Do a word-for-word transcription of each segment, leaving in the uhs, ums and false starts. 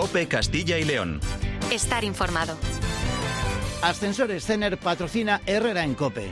COPE Castilla y León. Estar informado. Ascensores Cener patrocina Herrera en COPE.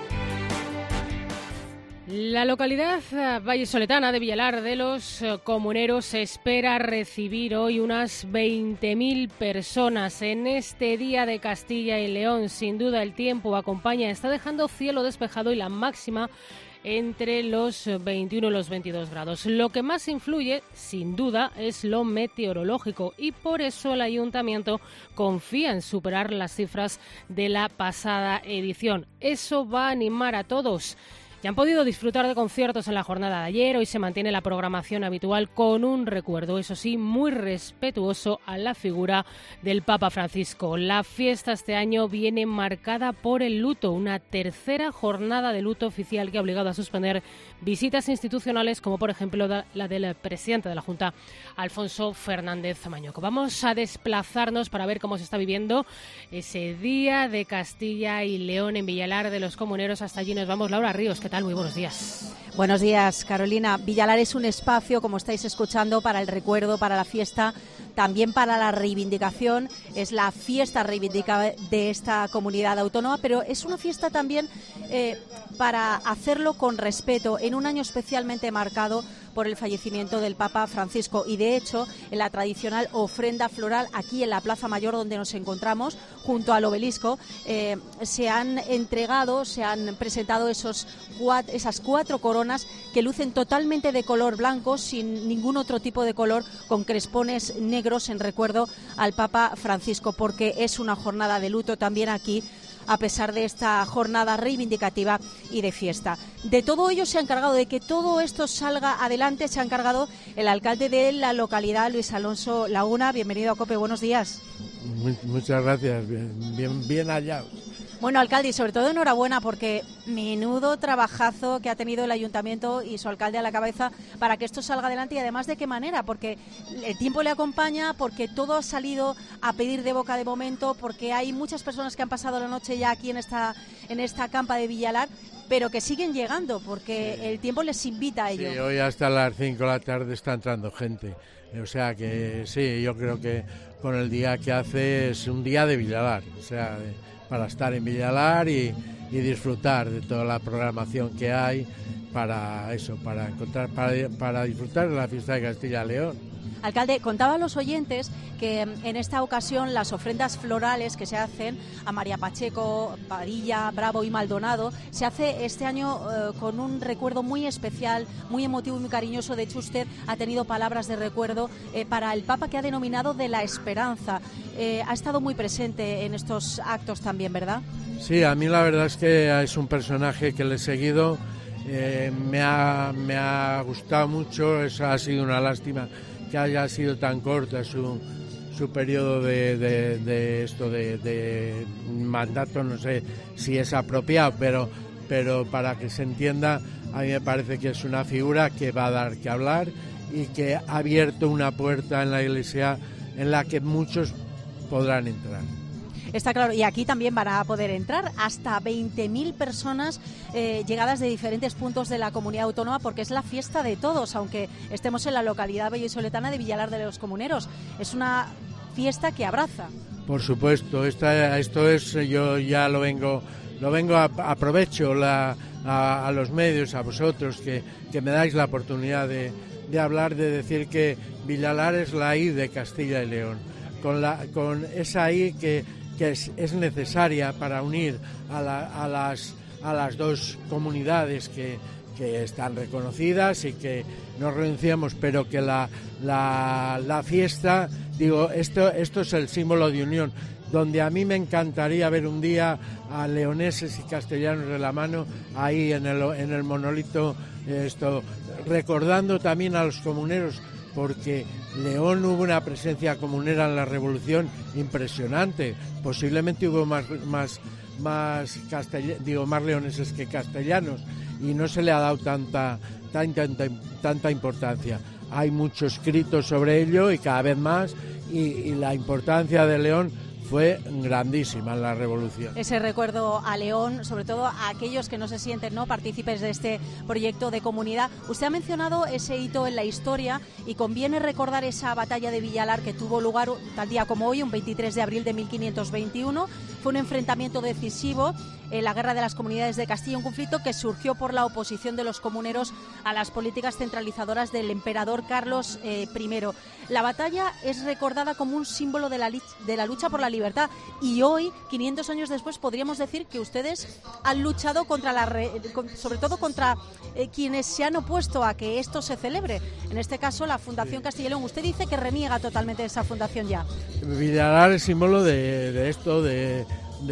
La localidad vallisoletana de Villalar de los Comuneros espera recibir hoy unas veinte mil personas en este día de Castilla y León. Sin duda el tiempo acompaña, está dejando cielo despejado y la máxima entre los veintiuno y los veintidós grados. Lo que más influye, sin duda, es lo meteorológico y por eso el Ayuntamiento confía en superar las cifras de la pasada edición. Eso va a animar a todos. Ya han podido disfrutar de conciertos en la jornada de ayer. Hoy se mantiene la programación habitual con un recuerdo, eso sí, muy respetuoso a la figura del Papa Francisco. La fiesta este año viene marcada por el luto, una tercera jornada de luto oficial que ha obligado a suspender visitas institucionales como por ejemplo la del presidente de la Junta, Alfonso Fernández Mañoco. Vamos a desplazarnos para ver cómo se está viviendo ese día de Castilla y León en Villalar de los Comuneros. Hasta allí nos vamos. Laura Ríos, ¿qué tal? Muy buenos días. Buenos días, Carolina. Villalar es un espacio, como estáis escuchando, para el recuerdo, para la fiesta, también para la reivindicación. Es la fiesta reivindicativa de esta comunidad autónoma, pero es una fiesta también eh, para hacerlo con respeto, en un año especialmente marcado por el fallecimiento del Papa Francisco y, de hecho, en la tradicional ofrenda floral aquí en la Plaza Mayor donde nos encontramos, junto al obelisco, eh, se han entregado, se han presentado esos cuat- esas cuatro coronas que lucen totalmente de color blanco, sin ningún otro tipo de color, con crespones negros en recuerdo al Papa Francisco, porque es una jornada de luto también aquí, a pesar de esta jornada reivindicativa y de fiesta. De todo ello se ha encargado, de que todo esto salga adelante, se ha encargado el alcalde de la localidad, Luis Alonso Laguna. Bienvenido a COPE, buenos días. Muchas gracias, bien, bien, bien hallados. Bueno, alcalde, y sobre todo enhorabuena porque menudo trabajazo que ha tenido el ayuntamiento y su alcalde a la cabeza para que esto salga adelante, y además de qué manera, porque el tiempo le acompaña, porque todo ha salido a pedir de boca de momento, porque hay muchas personas que han pasado la noche ya aquí en esta, en esta campa de Villalar, pero que siguen llegando porque sí, el tiempo les invita a ello. Sí, hoy hasta las cinco de la tarde está entrando gente, o sea que sí, yo creo que con el día que hace es un día de Villalar, o sea, de, para estar en Villalar y, y disfrutar de toda la programación que hay para eso, para encontrar, para, para disfrutar de la fiesta de Castilla y León. Alcalde, contaba a los oyentes que en esta ocasión las ofrendas florales que se hacen a María Pacheco, Padilla, Bravo y Maldonado se hace este año eh, con un recuerdo muy especial, muy emotivo y muy cariñoso. De hecho, usted ha tenido palabras de recuerdo eh, para el Papa, que ha denominado de la esperanza. Eh, ha estado muy presente en estos actos también, ¿verdad? Sí, a mí la verdad es que es un personaje que le he seguido, eh, me, ha, me ha gustado mucho, eso ha sido una lástima que haya sido tan corta su, su periodo de, de, de esto de, de mandato, no sé si es apropiado, pero, pero para que se entienda, a mí me parece que es una figura que va a dar que hablar y que ha abierto una puerta en la Iglesia en la que muchos podrán entrar. Está claro, y aquí también van a poder entrar hasta veinte mil personas eh, llegadas de diferentes puntos de la comunidad autónoma, porque es la fiesta de todos, aunque estemos en la localidad vallisoletana de Villalar de los Comuneros. Es una fiesta que abraza. Por supuesto, esta, esto es, yo ya lo vengo, lo vengo a, aprovecho la, a, a los medios, a vosotros, que, que me dais la oportunidad de, de hablar, de decir que Villalar es la I de Castilla y León, con, la, con esa I que... que es, es necesaria para unir a, la, a, las, a las dos comunidades que, que están reconocidas y que nos renunciamos, pero que la, la, la fiesta, digo, esto, esto es el símbolo de unión, donde a mí me encantaría ver un día a leoneses y castellanos de la mano ahí en el, en el monolito, esto, recordando también a los comuneros, porque León hubo una presencia comunera en la Revolución impresionante. Posiblemente hubo más más más castell- digo más leoneses que castellanos y no se le ha dado tanta tanta tanta importancia. Hay mucho escrito sobre ello y cada vez más, y, y la importancia de León fue grandísima la revolución. Ese recuerdo a León, sobre todo a aquellos que no se sienten, ¿no?, partícipes de este proyecto de comunidad. Usted ha mencionado ese hito en la historia y conviene recordar esa batalla de Villalar que tuvo lugar tal día como hoy, un veintitrés de abril de mil quinientos veintiuno. Fue un enfrentamiento decisivo en la Guerra de las Comunidades de Castilla, un conflicto que surgió por la oposición de los comuneros a las políticas centralizadoras del emperador Carlos eh, primero. La batalla es recordada como un símbolo de la, de la lucha por la libertad y hoy, quinientos años después, podríamos decir que ustedes han luchado contra la re, sobre todo contra eh, quienes se han opuesto a que esto se celebre. En este caso, la Fundación Castilla y León. Usted dice que reniega totalmente de esa fundación ya. Villalar es símbolo de, de esto, de...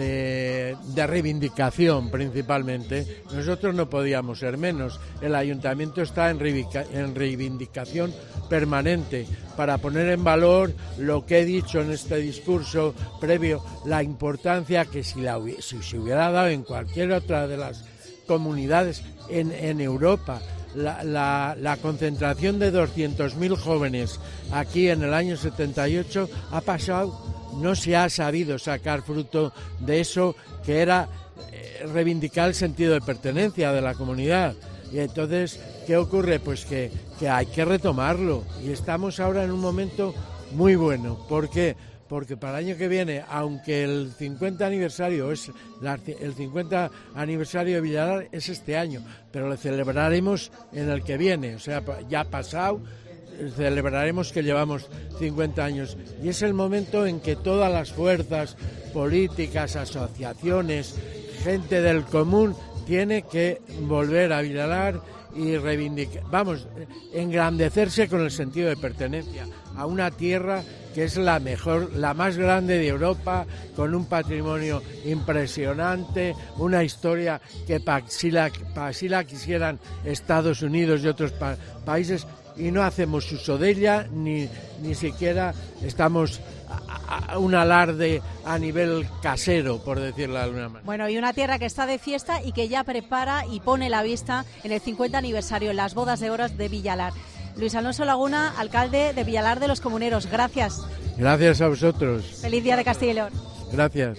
De, de reivindicación principalmente. Nosotros no podíamos ser menos. El ayuntamiento está en, reivindica, en reivindicación permanente para poner en valor lo que he dicho en este discurso previo, la importancia que si, la, si se hubiera dado en cualquier otra de las comunidades en, en Europa. La, la, la concentración de doscientos mil jóvenes aquí en el año setenta y ocho ha pasado. No se ha sabido sacar fruto de eso, que era eh, reivindicar el sentido de pertenencia de la comunidad. Y entonces, ¿qué ocurre? Pues que, que hay que retomarlo. Y estamos ahora en un momento muy bueno. ¿Por qué? Porque para el año que viene, aunque el cincuenta aniversario es la, el cincuenta aniversario de Villalar es este año, pero lo celebraremos en el que viene, o sea, ya ha pasado. Celebraremos que llevamos cincuenta años y es el momento en que todas las fuerzas políticas, asociaciones, gente del común tiene que volver a Villalar y reivindicar, vamos, engrandecerse con el sentido de pertenencia a una tierra que es la mejor, la más grande de Europa, con un patrimonio impresionante, una historia que para si la, pa, si la quisieran Estados Unidos y otros pa, países, y no hacemos uso de ella, ni, ni siquiera estamos a, a un alarde a nivel casero, por decirlo de alguna manera. Bueno, y una tierra que está de fiesta y que ya prepara y pone la vista en el cincuenta aniversario, en las bodas de oro de Villalar. Luis Alonso Laguna, alcalde de Villalar de los Comuneros, gracias. Gracias a vosotros. Feliz Día de Castilla y León. Gracias.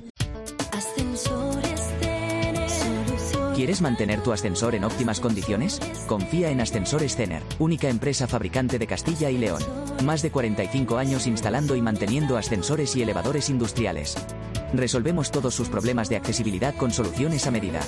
¿Quieres mantener tu ascensor en óptimas condiciones? Confía en Ascensores Cener, única empresa fabricante de Castilla y León. Más de cuarenta y cinco años instalando y manteniendo ascensores y elevadores industriales. Resolvemos todos sus problemas de accesibilidad con soluciones a medida.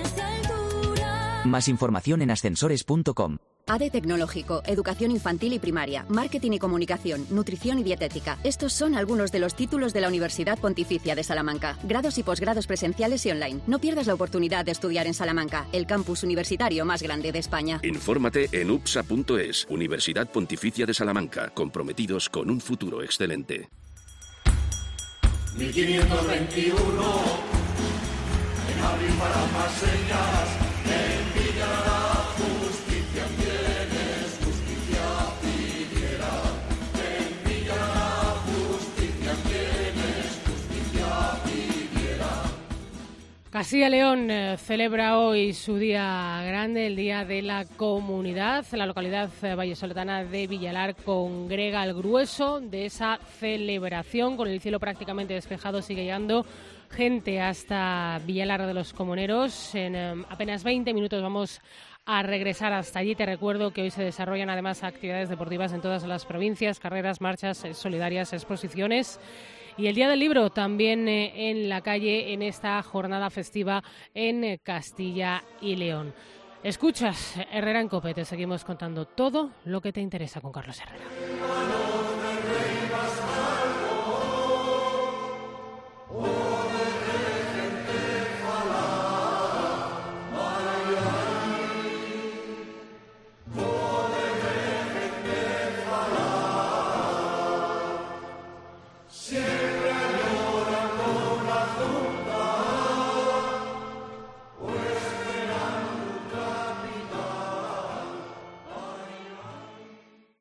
Más información en ascensores punto com. A D Tecnológico, Educación Infantil y Primaria, Marketing y Comunicación, Nutrición y Dietética. Estos son algunos de los títulos de la Universidad Pontificia de Salamanca. Grados y posgrados presenciales y online. No pierdas la oportunidad de estudiar en Salamanca, el campus universitario más grande de España. Infórmate en u p s a punto es. Universidad Pontificia de Salamanca, comprometidos con un futuro excelente. mil quinientos veintiuno, en abril para más señas, en Villalar. Castilla y León eh, celebra hoy su día grande, el Día de la Comunidad. La localidad eh, vallesoletana de Villalar congrega el grueso de esa celebración. Con el cielo prácticamente despejado sigue llegando gente hasta Villalar de los Comuneros. En eh, apenas veinte minutos vamos a regresar hasta allí. Te recuerdo que hoy se desarrollan además actividades deportivas en todas las provincias, carreras, marchas eh, solidarias, exposiciones. Y el Día del Libro también eh, en la calle en esta jornada festiva en eh, Castilla y León. Escuchas Herrera en COPE, te seguimos contando todo lo que te interesa con Carlos Herrera.